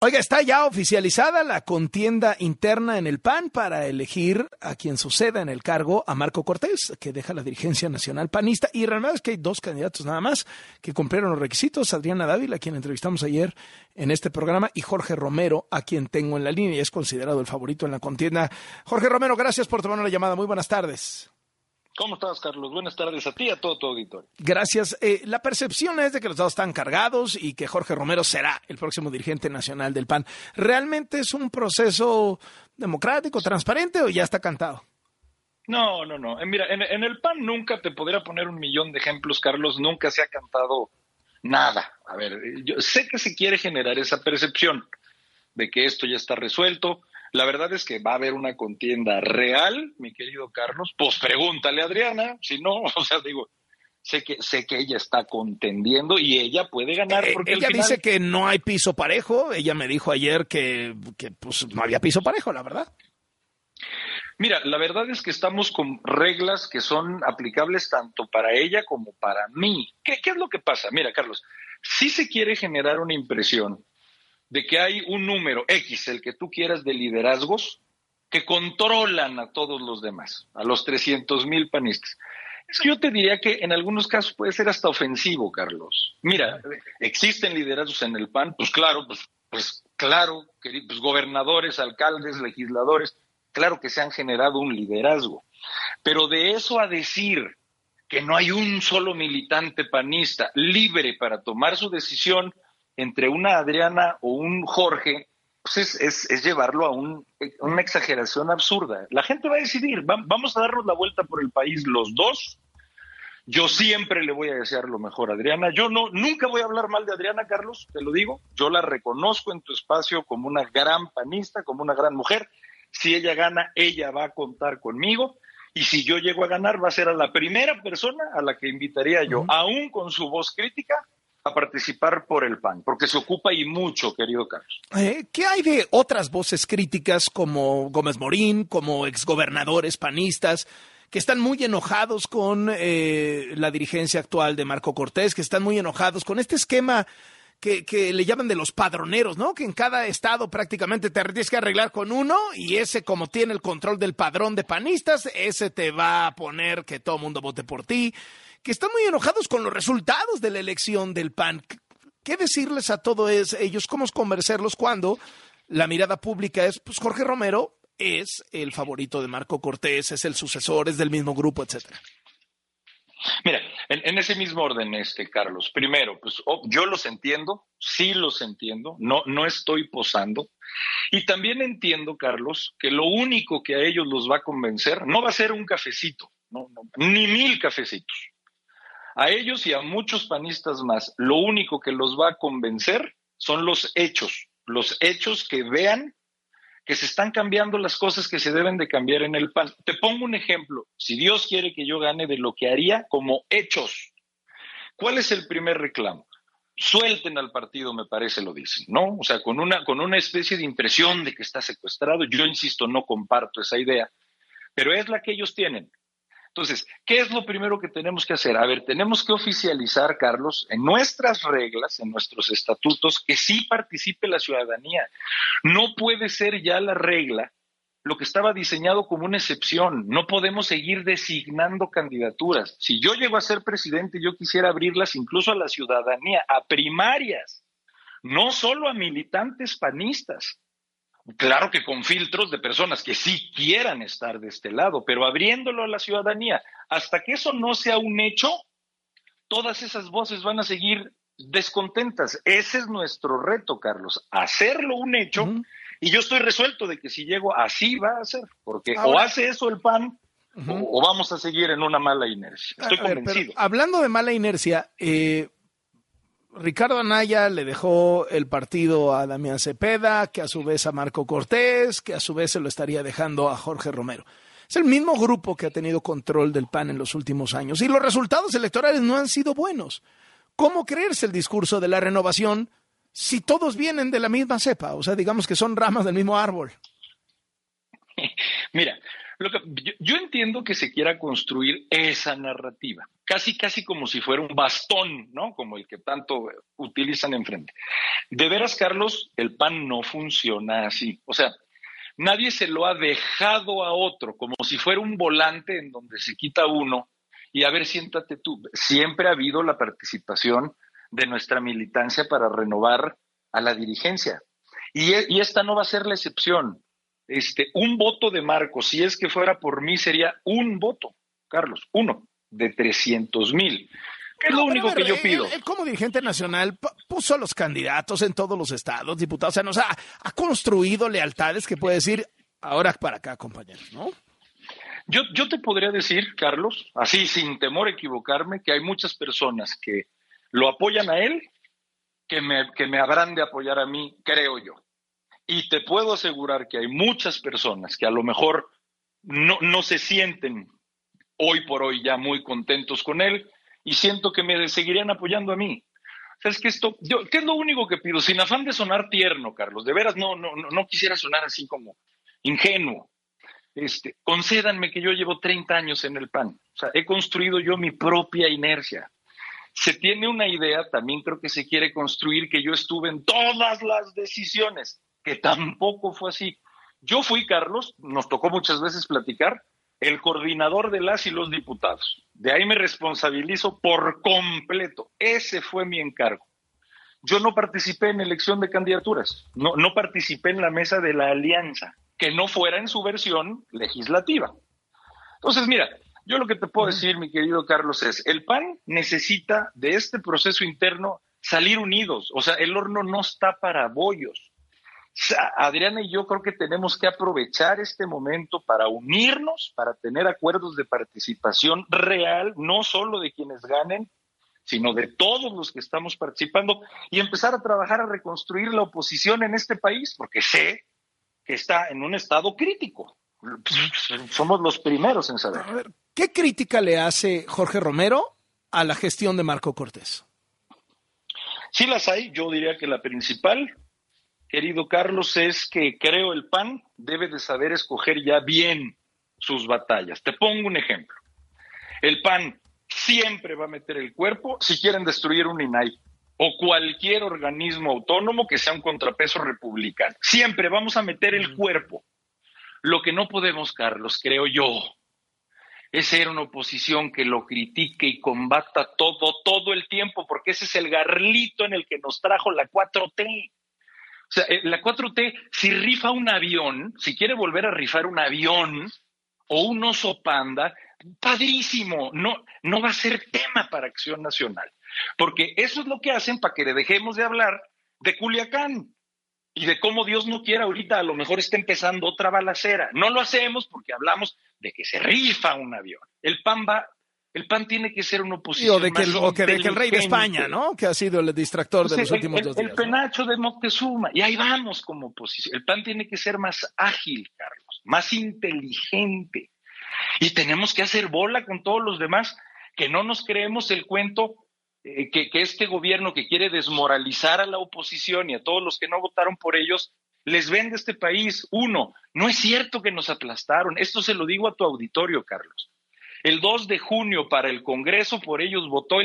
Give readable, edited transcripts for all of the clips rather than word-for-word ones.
Oiga, está ya oficializada la contienda interna en el PAN para elegir a quien suceda en el cargo a Marco Cortés, que deja la dirigencia nacional panista. Y realmente es que hay dos candidatos nada más que cumplieron los requisitos: Adriana Dávila, a quien entrevistamos ayer en este programa, y Jorge Romero, a quien tengo en la línea y es considerado el favorito en la contienda. Jorge Romero, gracias por tomar la llamada. Muy buenas tardes. ¿Cómo estás, Carlos? Buenas tardes a ti y a todo tu auditorio. Gracias. La percepción es de que los dados están cargados y que Jorge Romero será el próximo dirigente nacional del PAN. ¿Realmente es un proceso democrático, transparente o ya está cantado? No. Mira, en el PAN nunca te podría poner 1,000,000 de ejemplos, Carlos. Nunca se ha cantado nada. A ver, yo sé que se quiere generar esa percepción de que esto ya está resuelto. La verdad es que va a haber una contienda real, mi querido Carlos. Pues pregúntale a Adriana, si no, sé que ella está contendiendo y ella puede ganar. Porque ella al final dice que no hay piso parejo. Ella me dijo ayer que pues no había piso parejo, la verdad. Mira, la verdad es que estamos con reglas que son aplicables tanto para ella como para mí. ¿Qué es lo que pasa? Mira, Carlos, si se quiere generar una impresión de que hay un número X, el que tú quieras, de liderazgos que controlan a todos los demás, a los 300,000 panistas. Eso yo te diría que en algunos casos puede ser hasta ofensivo, Carlos. Mira, ¿existen liderazgos en el PAN? Pues claro, gobernadores, alcaldes, legisladores, claro que se han generado un liderazgo. Pero de eso a decir que no hay un solo militante panista libre para tomar su decisión entre una Adriana o un Jorge, pues es llevarlo a una exageración absurda. La gente va a decidir, vamos a darnos la vuelta por el país los dos. Yo siempre le voy a desear lo mejor a Adriana. Yo nunca voy a hablar mal de Adriana, Carlos, te lo digo. Yo la reconozco en tu espacio como una gran panista, como una gran mujer. Si ella gana, ella va a contar conmigo. Y si yo llego a ganar, va a ser a la primera persona a la que invitaría yo, aún con su voz crítica, a participar por el PAN, porque se ocupa y mucho, querido Carlos. ¿Qué hay de otras voces críticas como Gómez Morín, como exgobernadores panistas, que están muy enojados con la dirigencia actual de Marco Cortés, que están muy enojados con este esquema que le llaman de los padroneros, ¿no? Que en cada estado prácticamente te tienes que arreglar con uno y ese, como tiene el control del padrón de panistas, ese te va a poner que todo el mundo vote por ti, que están muy enojados con los resultados de la elección del PAN. ¿Qué decirles a todos ellos? ¿Cómo convencerlos cuando la mirada pública es, pues Jorge Romero es el favorito de Marco Cortés, es el sucesor, es del mismo grupo, etcétera? Mira, en ese mismo orden, Carlos, primero, pues yo los entiendo, sí los entiendo, no estoy posando. Y también entiendo, Carlos, que lo único que a ellos los va a convencer no va a ser un cafecito, ni 1,000 cafecitos. A ellos y a muchos panistas más, lo único que los va a convencer son los hechos que vean que se están cambiando las cosas que se deben de cambiar en el PAN. Te pongo un ejemplo, si Dios quiere que yo gane, de lo que haría como hechos. ¿Cuál es el primer reclamo? Suelten al partido, me parece, lo dicen, ¿no? O sea, con una especie de impresión de que está secuestrado. Yo insisto, no comparto esa idea, pero es la que ellos tienen. Entonces, ¿qué es lo primero que tenemos que hacer? A ver, tenemos que oficializar, Carlos, en nuestras reglas, en nuestros estatutos, que sí participe la ciudadanía. No puede ser ya la regla lo que estaba diseñado como una excepción. No podemos seguir designando candidaturas. Si yo llego a ser presidente, yo quisiera abrirlas incluso a la ciudadanía, a primarias, no solo a militantes panistas. Claro que con filtros de personas que sí quieran estar de este lado, pero abriéndolo a la ciudadanía. Hasta que eso no sea un hecho, todas esas voces van a seguir descontentas. Ese es nuestro reto, Carlos, hacerlo un hecho. Y yo estoy resuelto de que si llego, así va a ser, porque ahora, o hace eso el PAN o vamos a seguir en una mala inercia. Estoy convencido. Pero, hablando de mala inercia, Ricardo Anaya le dejó el partido a Damián Cepeda, que a su vez a Marco Cortés, que a su vez se lo estaría dejando a Jorge Romero. Es el mismo grupo que ha tenido control del PAN en los últimos años y los resultados electorales no han sido buenos. ¿Cómo creerse el discurso de la renovación si todos vienen de la misma cepa? O sea, digamos que son ramas del mismo árbol. Mira, yo entiendo que se quiera construir esa narrativa, casi como si fuera un bastón, ¿no? Como el que tanto utilizan enfrente. De veras, Carlos, el PAN no funciona así. O sea, nadie se lo ha dejado a otro, como si fuera un volante en donde se quita uno y a ver, siéntate tú. Siempre ha habido la participación de nuestra militancia para renovar a la dirigencia. Y esta no va a ser la excepción. Un voto de Marco, si es que fuera por mí, sería un voto, Carlos, uno de 300,000. ¿Qué es lo único que yo pido? Él como dirigente nacional puso a los candidatos en todos los estados, diputados, o sea, ha construido lealtades que puede decir ahora para acá, compañeros, ¿no? Yo te podría decir, Carlos, así sin temor a equivocarme, que hay muchas personas que lo apoyan a él, que me habrán de apoyar a mí, creo yo. Y te puedo asegurar que hay muchas personas que a lo mejor no se sienten hoy por hoy ya muy contentos con él y siento que me seguirían apoyando a mí. O sea, es que ¿qué es lo único que pido? Sin afán de sonar tierno, Carlos, de veras no quisiera sonar así como ingenuo. Concédanme que yo llevo 30 años en el PAN. O sea, he construido yo mi propia inercia. Se tiene una idea, también creo que se quiere construir que yo estuve en todas las decisiones, que tampoco fue así. Yo fui, Carlos, nos tocó muchas veces platicar, el coordinador de las y los diputados. De ahí me responsabilizo por completo. Ese fue mi encargo. Yo no participé en elección de candidaturas, no participé en la mesa de la alianza, que no fuera en su versión legislativa. Entonces, mira, yo lo que te puedo decir, mi querido Carlos, es el PAN necesita de este proceso interno salir unidos. O sea, el horno no está para bollos. Adriana y yo creo que tenemos que aprovechar este momento para unirnos, para tener acuerdos de participación real, no solo de quienes ganen, sino de todos los que estamos participando y empezar a trabajar a reconstruir la oposición en este país, porque sé que está en un estado crítico. Somos los primeros en saber. A ver, ¿qué crítica le hace Jorge Romero a la gestión de Marco Cortés? Sí las hay. Yo diría que la principal, querido Carlos, es que creo el PAN debe de saber escoger ya bien sus batallas. Te pongo un ejemplo. El PAN siempre va a meter el cuerpo si quieren destruir un INAI o cualquier organismo autónomo que sea un contrapeso republicano. Siempre vamos a meter el cuerpo. Lo que no podemos, Carlos, creo yo, es ser una oposición que lo critique y combata todo el tiempo, porque ese es el garlito en el que nos trajo la 4T. O sea, la 4T, si rifa un avión, si quiere volver a rifar un avión o un oso panda, padrísimo, no va a ser tema para Acción Nacional, porque eso es lo que hacen para que le dejemos de hablar de Culiacán y de cómo Dios no quiera ahorita a lo mejor está empezando otra balacera. No lo hacemos porque hablamos de que se rifa un avión. El PAN tiene que ser una oposición de que el rey de España, ¿no? Que ha sido el distractor de los últimos 2 días. El penacho de Moctezuma. Y ahí vamos como oposición. El PAN tiene que ser más ágil, Carlos, más inteligente. Y tenemos que hacer bola con todos los demás, que no nos creemos el cuento que este gobierno que quiere desmoralizar a la oposición y a todos los que no votaron por ellos, les vende este país. Uno, no es cierto que nos aplastaron. Esto se lo digo a tu auditorio, Carlos. El 2 de junio para el Congreso por ellos votó el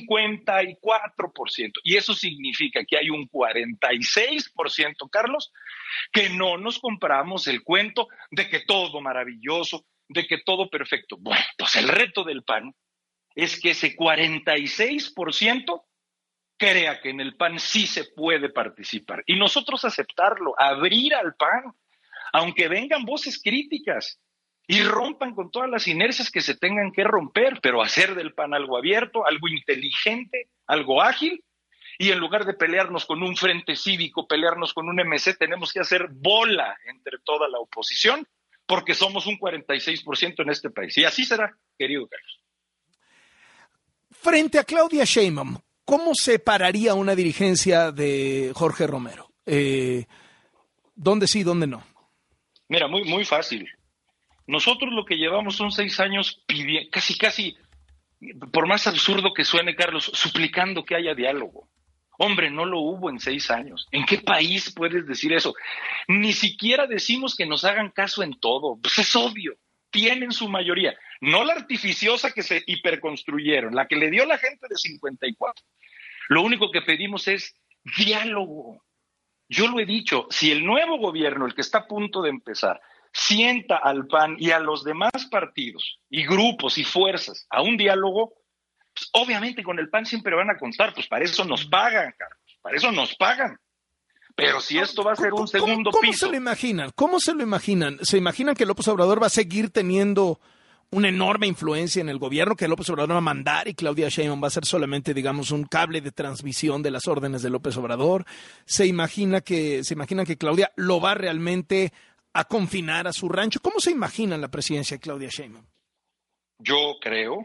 54%. Y eso significa que hay un 46%, Carlos, que no nos compramos el cuento de que todo maravilloso, de que todo perfecto. Bueno, pues el reto del PAN es que ese 46% crea que en el PAN sí se puede participar. Y nosotros aceptarlo, abrir al PAN, aunque vengan voces críticas y rompan con todas las inercias que se tengan que romper, pero hacer del PAN algo abierto, algo inteligente, algo ágil. Y en lugar de pelearnos con un frente cívico, pelearnos con un MC, tenemos que hacer bola entre toda la oposición, porque somos un 46% en este país. Y así será, querido Carlos. Frente a Claudia Sheinbaum, ¿cómo se pararía una dirigencia de Jorge Romero? ¿Dónde sí, dónde no? Mira, muy fácil. Nosotros lo que llevamos son 6 años pidiendo, casi, por más absurdo que suene, Carlos, suplicando que haya diálogo. Hombre, no lo hubo en 6 años. ¿En qué país puedes decir eso? Ni siquiera decimos que nos hagan caso en todo. Pues es obvio. tienen su mayoría, no la artificiosa que se hiperconstruyeron, la que le dio la gente de 54. Lo único que pedimos es diálogo. Yo lo he dicho, si el nuevo gobierno, el que está a punto de empezar, sienta al PAN y a los demás partidos y grupos y fuerzas a un diálogo, pues obviamente con el PAN siempre van a contar, pues para eso nos pagan, Carlos, para eso nos pagan. Pero si esto va a ser un segundo piso. ¿Cómo se lo imaginan? ¿Cómo se lo imaginan? ¿Se imaginan que López Obrador va a seguir teniendo una enorme influencia en el gobierno, que López Obrador va a mandar y Claudia Sheinbaum va a ser solamente, digamos, un cable de transmisión de las órdenes de López Obrador? ¿Se imaginan que Claudia lo va realmente a confinar a su rancho? ¿Cómo se imaginan la presidencia de Claudia Sheinbaum? Yo creo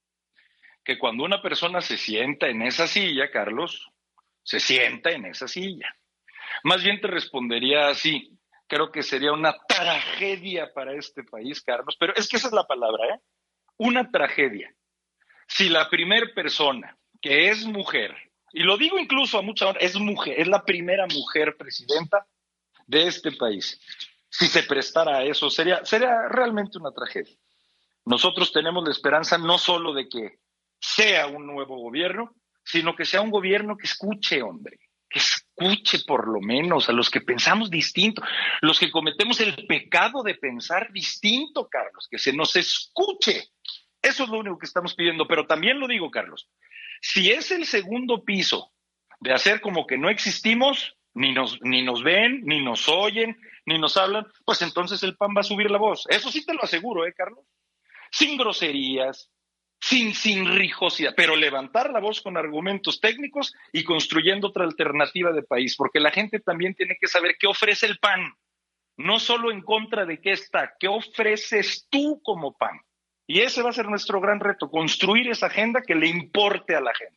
que cuando una persona se sienta en esa silla, Carlos, se sienta en esa silla. Más bien te respondería así. Creo que sería una tragedia para este país, Carlos, pero es que esa es la palabra, ¿eh? Una tragedia. Si la primer persona que es mujer, y lo digo incluso a mucha hora, es mujer, es la primera mujer presidenta de este país. Si se prestara a eso, sería realmente una tragedia. Nosotros tenemos la esperanza no solo de que sea un nuevo gobierno, sino que sea un gobierno que escuche, hombre. Que escuche por lo menos a los que pensamos distinto, los que cometemos el pecado de pensar distinto, Carlos, que se nos escuche. Eso es lo único que estamos pidiendo, pero también lo digo, Carlos, si es el segundo piso de hacer como que no existimos, ni nos ven, ni nos oyen, ni nos hablan, pues entonces el PAN va a subir la voz. Eso sí te lo aseguro, Carlos. Sin groserías, sin rijosidad, pero levantar la voz con argumentos técnicos y construyendo otra alternativa de país, porque la gente también tiene que saber qué ofrece el PAN, no solo en contra de qué está, qué ofreces tú como PAN. Y ese va a ser nuestro gran reto, construir esa agenda que le importe a la gente.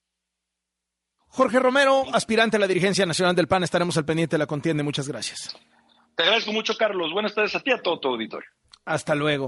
Jorge Romero, aspirante a la dirigencia nacional del PAN, estaremos al pendiente de la contienda. Muchas gracias. Te agradezco mucho, Carlos. Buenas tardes a ti y a todo tu auditorio. Hasta luego.